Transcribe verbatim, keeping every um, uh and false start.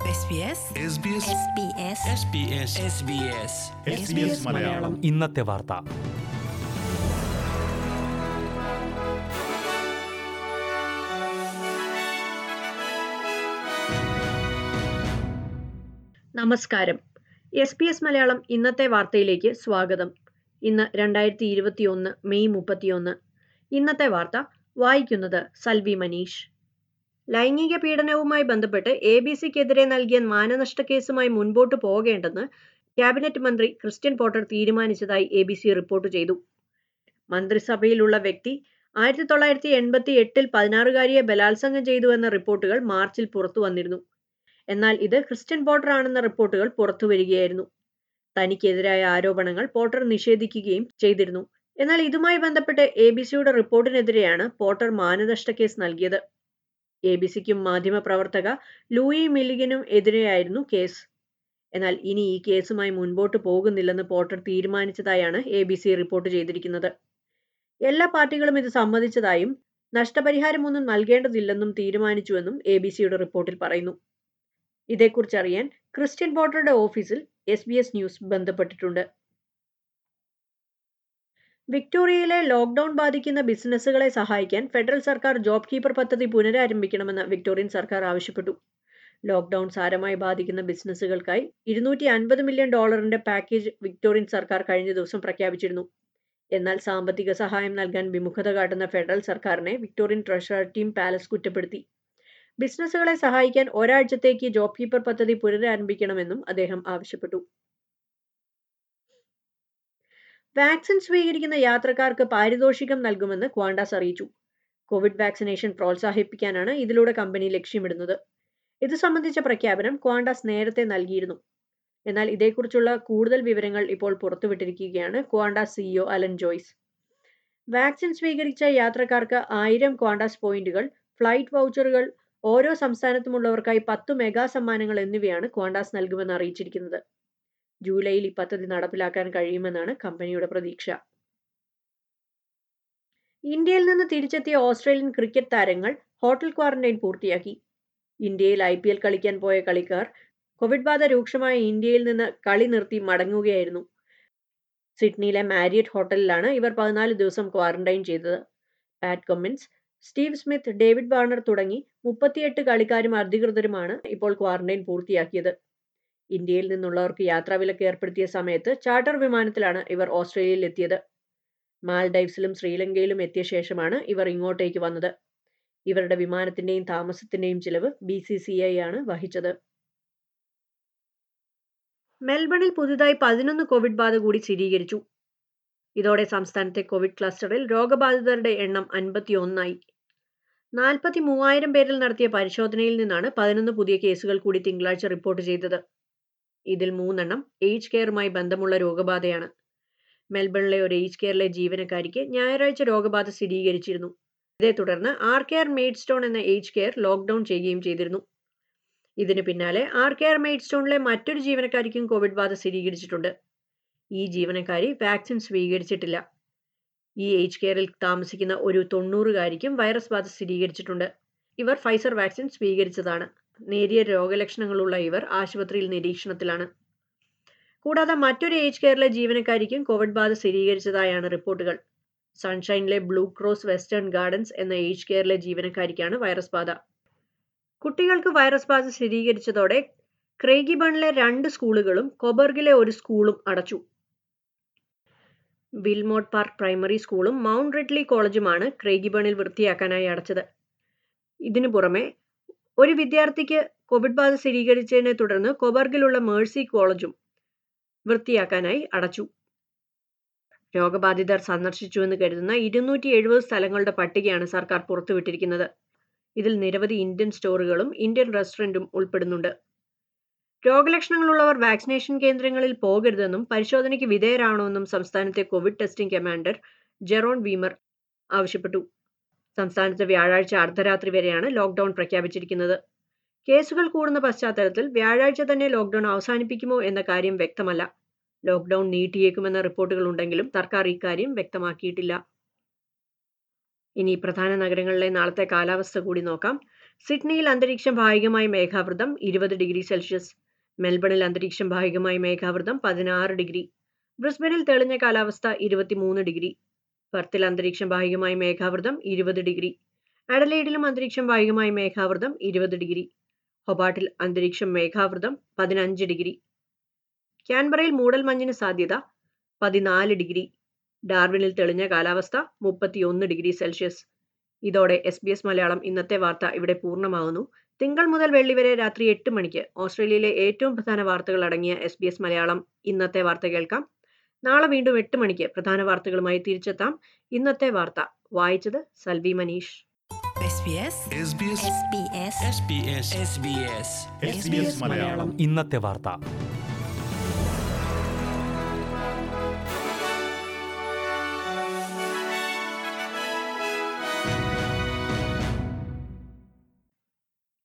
മലയാളം ഇന്നത്തെ വാർത്ത. നമസ്കാരം. എസ് ബി എസ് മലയാളം ഇന്നത്തെ വാർത്തയിലേക്ക് സ്വാഗതം. ഇന്ന് രണ്ടായിരത്തി ഇരുപത്തി ഒന്ന് മെയ് മുപ്പത്തിയൊന്ന്. ഇന്നത്തെ വാർത്ത വായിക്കുന്നത് സൽവി മനീഷ്. ലൈംഗിക പീഡനവുമായി ബന്ധപ്പെട്ട് എ ബി സിക്കെതിരെ നൽകിയ മാനനഷ്ട കേസുമായി മുൻപോട്ട് പോകേണ്ടെന്ന് ക്യാബിനറ്റ് മന്ത്രി ക്രിസ്റ്റ്യൻ പോട്ടർ തീരുമാനിച്ചതായി എ ബി സി റിപ്പോർട്ട് ചെയ്തു. മന്ത്രിസഭയിലുള്ള വ്യക്തി ആയിരത്തി തൊള്ളായിരത്തി എൺപത്തി എട്ടിൽ പതിനാറുകാരിയെ ബലാത്സംഗം ചെയ്തുവെന്ന റിപ്പോർട്ടുകൾ മാർച്ചിൽ പുറത്തു വന്നിരുന്നു. എന്നാൽ ഇത് ക്രിസ്റ്റ്യൻ പോട്ടർ ആണെന്ന റിപ്പോർട്ടുകൾ പുറത്തുവരികയായിരുന്നു. തനിക്കെതിരായ ആരോപണങ്ങൾ പോട്ടർ നിഷേധിക്കുകയും ചെയ്തിരുന്നു. എന്നാൽ ഇതുമായി ബന്ധപ്പെട്ട് എ ബി സിയുടെ റിപ്പോർട്ടിനെതിരെയാണ് പോട്ടർ മാനനഷ്ട കേസ് നൽകിയത്. എ ബി സിക്കും മാധ്യമപ്രവർത്തക ലൂയി മില്ലിഗനും എതിരെയായിരുന്നു കേസ്. എന്നാൽ ഇനി ഈ കേസുമായി മുൻപോട്ട് പോകുന്നില്ലെന്ന് പോട്ടർ തീരുമാനിച്ചതായാണ് എ ബി സി റിപ്പോർട്ട് ചെയ്തിരിക്കുന്നത്. എല്ലാ പാർട്ടികളും ഇത് സമ്മതിച്ചതായും നഷ്ടപരിഹാരമൊന്നും നൽകേണ്ടതില്ലെന്നും തീരുമാനിച്ചുവെന്നും എ ബി സിയുടെ റിപ്പോർട്ടിൽ പറയുന്നു. ഇതേക്കുറിച്ച് അറിയാൻ ക്രിസ്റ്റ്യൻ പോട്ടറുടെ ഓഫീസിൽ എസ് ബി എസ് ന്യൂസ് ബന്ധപ്പെട്ടിട്ടുണ്ട്. വിക്ടോറിയയിലെ ലോക്ക്ഡൌൺ ബാധിക്കുന്ന ബിസിനസ്സുകളെ സഹായിക്കാൻ ഫെഡറൽ സർക്കാർ ജോബ് കീപ്പർ പദ്ധതി പുനരാരംഭിക്കണമെന്ന് വിക്ടോറിയൻ സർക്കാർ ആവശ്യപ്പെട്ടു. ലോക്ക്ഡൌൺ സാരമായി ബാധിക്കുന്ന ബിസിനസ്സുകൾക്കായി ഇരുന്നൂറ്റി അൻപത് മില്യൺ ഡോളറിന്റെ പാക്കേജ് വിക്ടോറിയൻ സർക്കാർ കഴിഞ്ഞ ദിവസം പ്രഖ്യാപിച്ചിരുന്നു. എന്നാൽ സാമ്പത്തിക സഹായം നൽകാൻ വിമുഖത കാട്ടുന്ന ഫെഡറൽ സർക്കാരിനെ വിക്ടോറിയൻ ട്രഷറർ ടിം പാലസ് കുറ്റപ്പെടുത്തി. ബിസിനസ്സുകളെ സഹായിക്കാൻ ഒരാഴ്ചത്തേക്ക് ജോബ് കീപ്പർ പദ്ധതി പുനരാരംഭിക്കണമെന്നും അദ്ദേഹം ആവശ്യപ്പെട്ടു. വാക്സിൻ സ്വീകരിക്കുന്ന യാത്രക്കാർക്ക് പാരിതോഷികം നൽകുമെന്ന് ക്വാണ്ടാസ് അറിയിച്ചു. കോവിഡ് വാക്സിനേഷൻ പ്രോത്സാഹിപ്പിക്കാനാണ് ഇതിലൂടെ കമ്പനി ലക്ഷ്യമിടുന്നത്. ഇത് സംബന്ധിച്ച പ്രഖ്യാപനം ക്വാണ്ടാസ് നേരത്തെ നൽകിയിരുന്നു. എന്നാൽ ഇതേക്കുറിച്ചുള്ള കൂടുതൽ വിവരങ്ങൾ ഇപ്പോൾ പുറത്തുവിട്ടിരിക്കുകയാണ് Qantas CEO Alan Joyce. Vaccine സ്വീകരിച്ച യാത്രക്കാർക്ക് ആയിരം ക്വാണ്ടാസ് പോയിന്റുകൾ, ഫ്ലൈറ്റ് വൗച്ചറുകൾ, ഓരോ സംസ്ഥാനത്തുമുള്ളവർക്കായി പത്തു മെഗാ സമ്മാനങ്ങൾ എന്നിവയാണ് ക്വാണ്ടാസ് നൽകുമെന്ന് അറിയിച്ചിരിക്കുന്നത്. ജൂലൈയിൽ ഈ പദ്ധതി നടപ്പിലാക്കാൻ കഴിയുമെന്നാണ് കമ്പനിയുടെ പ്രതീക്ഷ. ഇന്ത്യയിൽ നിന്ന് തിരിച്ചെത്തിയ ഓസ്ട്രേലിയൻ ക്രിക്കറ്റ് താരങ്ങൾ ഹോട്ടൽ ക്വാറന്റൈൻ പൂർത്തിയാക്കി. ഇന്ത്യയിൽ ഐ പി എൽ കളിക്കാൻ പോയ കളിക്കാർ കോവിഡ് ബാധ രൂക്ഷമായ ഇന്ത്യയിൽ നിന്ന് കളി നിർത്തി മടങ്ങുകയായിരുന്നു. സിഡ്നിയിലെ മാരിയറ്റ് ഹോട്ടലിലാണ് ഇവർ പതിനാല് ദിവസം ക്വാറന്റൈൻ ചെയ്തത്. Pat Cummins, Steve Smith, David Warner തുടങ്ങി മുപ്പത്തിയെട്ട് കളിക്കാരും അധികൃതരുമാണ് ഇപ്പോൾ ക്വാറന്റൈൻ പൂർത്തിയാക്കിയത്. ഇന്ത്യയിൽ നിന്നുള്ളവർക്ക് യാത്രാവിലക്ക് ഏർപ്പെടുത്തിയ സമയത്ത് ചാർട്ടർ വിമാനത്തിലാണ് ഇവർ ഓസ്ട്രേലിയയിൽ എത്തിയത്. മാൽഡൈവ്സിലും ശ്രീലങ്കയിലും എത്തിയ ശേഷമാണ് ഇവർ ഇങ്ങോട്ടേക്ക് വന്നത്. ഇവരുടെ വിമാനത്തിന്റെയും താമസത്തിന്റെയും ചിലവ് ബി സി സി ഐ ആണ് വഹിച്ചത്. മെൽബണിൽ പുതുതായി പതിനൊന്ന് കോവിഡ് ബാധ കൂടി സ്ഥിരീകരിച്ചു. ഇതോടെ സംസ്ഥാനത്തെ കോവിഡ് ക്ലസ്റ്ററിൽ രോഗബാധിതരുടെ എണ്ണം അൻപത്തി ഒന്നായി. നാൽപ്പത്തി മൂവായിരം പേരിൽ നടത്തിയ പരിശോധനയിൽ നിന്നാണ് പതിനൊന്ന് പുതിയ കേസുകൾ കൂടി തിങ്കളാഴ്ച റിപ്പോർട്ട് ചെയ്തത്. ഇതിൽ മൂന്നെണ്ണം ഏജ് കെയറുമായി ബന്ധമുള്ള രോഗബാധയാണ്. മെൽബണിലെ ഒരു ഏജ് കെയറിലെ ജീവനക്കാരിക്ക് ഞായറാഴ്ച രോഗബാധ സ്ഥിരീകരിച്ചിരുന്നു. ഇതേ തുടർന്ന് ആർ കെയർ മെയ്ഡ്സ്റ്റോൺ എന്ന ഏജ് കെയർ ലോക്ക്ഡൌൺ ചെയ്യുകയും ചെയ്തിരുന്നു. ഇതിന് പിന്നാലെ ആർ കെയർ മെയ്ഡ്സ്റ്റോണിലെ മറ്റൊരു ജീവനക്കാരിക്കും കോവിഡ് ബാധ സ്ഥിരീകരിച്ചിട്ടുണ്ട്. ഈ ജീവനക്കാരി വാക്സിൻ സ്വീകരിച്ചിട്ടില്ല. ഈ ഏജ് കെയറിൽ താമസിക്കുന്ന ഒരു തൊണ്ണൂറുകാരിക്കും വൈറസ് ബാധ സ്ഥിരീകരിച്ചിട്ടുണ്ട്. ഇവർ ഫൈസർ വാക്സിൻ സ്വീകരിച്ചതാണ്. നേരിയ രോഗലക്ഷണങ്ങളുള്ള ഇവർ ആശുപത്രിയിൽ നിരീക്ഷണത്തിലാണ്. കൂടാതെ മറ്റൊരു ഏജ് കെയറിലെ ജീവനക്കാരിക്കും കോവിഡ് ബാധ സ്ഥിരീകരിച്ചതായാണ് റിപ്പോർട്ടുകൾ. സൺഷൈനിലെ ബ്ലൂ ക്രോസ് വെസ്റ്റേൺ ഗാർഡൻസ് എന്ന ഏജ് കെയറിലെ ജീവനക്കാരിക്കാണ് വൈറസ് ബാധ. കുട്ടികൾക്ക് വൈറസ് ബാധ സ്ഥിരീകരിച്ചതോടെ ക്രേഗിബണിലെ രണ്ട് സ്കൂളുകളും കൊബർഗിലെ ഒരു സ്കൂളും അടച്ചു. വിൽമോട്ട് പാർക്ക് പ്രൈമറി സ്കൂളും മൗണ്ട് റിഡ്ലി കോളേജുമാണ് ക്രേഗിബണിൽ വൃത്തിയാക്കാനായി അടച്ചത്. ഇതിനു പുറമെ ഒരു വിദ്യാർത്ഥിക്ക് കോവിഡ് ബാധ സ്ഥിരീകരിച്ചതിനെ തുടർന്ന് കൊബർഗിലുള്ള മേഴ്സി കോളേജും വൃത്തിയാക്കാനായി അടച്ചു. രോഗബാധിതർ സന്ദർശിച്ചുവെന്ന് കരുതുന്ന ഇരുന്നൂറ്റി എഴുപത് സ്ഥലങ്ങളുടെ പട്ടികയാണ് സർക്കാർ പുറത്തുവിട്ടിരിക്കുന്നത്. ഇതിൽ നിരവധി ഇന്ത്യൻ സ്റ്റോറുകളും ഇന്ത്യൻ റെസ്റ്റോറന്റും ഉൾപ്പെടുന്നുണ്ട്. രോഗലക്ഷണങ്ങളുള്ളവർ വാക്സിനേഷൻ കേന്ദ്രങ്ങളിൽ പോകരുതെന്നും പരിശോധനയ്ക്ക് വിധേയരാകണമെന്നും സംസ്ഥാനത്തെ Covid testing commander Jeroen Weimar ആവശ്യപ്പെട്ടു. സംസ്ഥാനത്ത് വ്യാഴാഴ്ച അർദ്ധരാത്രി വരെയാണ് ലോക്ക്ഡൌൺ പ്രഖ്യാപിച്ചിരിക്കുന്നത്. കേസുകൾ കൂടുന്ന പശ്ചാത്തലത്തിൽ വ്യാഴാഴ്ച തന്നെ ലോക്ക്ഡൌൺ അവസാനിപ്പിക്കുമോ എന്ന കാര്യം വ്യക്തമല്ല. ലോക്ക്ഡൌൺ നീട്ടിയേക്കുമെന്ന റിപ്പോർട്ടുകൾ ഉണ്ടെങ്കിലും സർക്കാർ ഇക്കാര്യം വ്യക്തമാക്കിയിട്ടില്ല. ഇനി പ്രധാന നഗരങ്ങളിലെ നാളത്തെ കാലാവസ്ഥ കൂടി നോക്കാം. സിഡ്നിയിൽ അന്തരീക്ഷം ഭാഗികമായി മേഘാവൃതം ഇരുപത് ഡിഗ്രി സെൽഷ്യസ്. മെൽബണിൽ അന്തരീക്ഷം ഭാഗികമായി മേഘാവൃതം പതിനാറ് ഡിഗ്രി. ബ്രിസ്ബനിൽ തെളിഞ്ഞ കാലാവസ്ഥ ഇരുപത്തിമൂന്ന് ഡിഗ്രി. പെർത്തിൽ അന്തരീക്ഷം ഭാഗികമായി മേഘാവൃതം ഇരുപത് ഡിഗ്രി. അഡലെയ്ഡിലും അന്തരീക്ഷം ഭാഗികമായി മേഘാവൃതം ഇരുപത് ഡിഗ്രി. ഹൊബാട്ടിൽ അന്തരീക്ഷം മേഘാവൃതം പതിനഞ്ച് ഡിഗ്രി. ക്യാൻബറയിൽ മൂടൽമഞ്ഞിന് സാധ്യത പതിനാല് ഡിഗ്രി. ഡാർവിനിൽ തെളിഞ്ഞ കാലാവസ്ഥ മുപ്പത്തിയൊന്ന് ഡിഗ്രി സെൽഷ്യസ്. ഇതോടെ എസ് ബി എസ് മലയാളം ഇന്നത്തെ വാർത്ത ഇവിടെ പൂർണ്ണമാകുന്നു. തിങ്കൾ മുതൽ വെള്ളി വരെ രാത്രി എട്ട് മണിക്ക് ഓസ്ട്രേലിയയിലെ ഏറ്റവും പ്രധാന വാർത്തകൾ അടങ്ങിയ എസ് ബി എസ് മലയാളം ഇന്നത്തെ വാർത്ത കേൾക്കാം. നാളെ വീണ്ടും എട്ട് മണിക്ക് പ്രധാന വാർത്തകളുമായി തിരിച്ചെത്താം. ഇന്നത്തെ വാർത്ത വായിച്ചത് സൽവി മനീഷ്. ഇന്നത്തെ വാർത്ത.